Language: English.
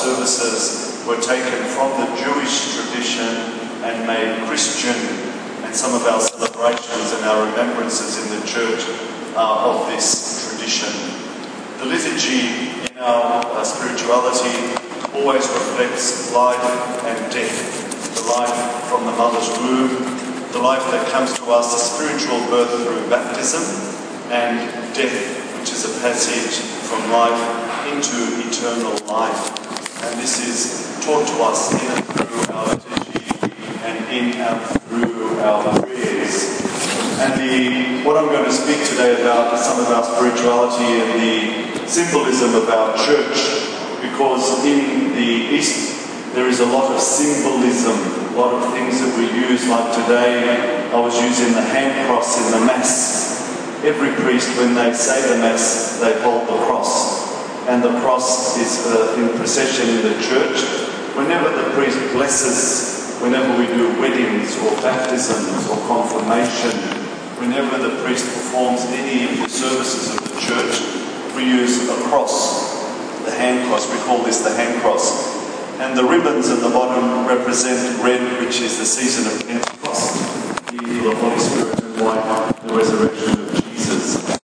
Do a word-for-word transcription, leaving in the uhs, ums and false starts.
services were taken from the Jewish tradition and made Christian, and some of our celebrations and our remembrances in the church are of this tradition. The liturgy in our uh, spirituality always reflects life and death. The life from the mother's womb, the life that comes to us, the spiritual birth through baptism, and death, which is a passage from life into eternal life. And this is taught to us in and through our liturgy and in and through our prayers. And the, what I'm going to speak today about is some of our spirituality and the symbolism of our church, because in the East there is a lot of symbolism, a lot of things that we use, like today I was using the hand cross in the Mass. Every priest, when they say the Mass, they hold the cross. And the cross is uh, in procession in the church. Whenever the priest blesses, whenever we do weddings or baptisms or confirmation, whenever the priest performs any of the services of the church, we use a cross, the hand cross. We call this the hand cross. And the ribbons at the bottom represent red, which is the season of Pentecost, the Holy Spirit, and white, the resurrection of Jesus.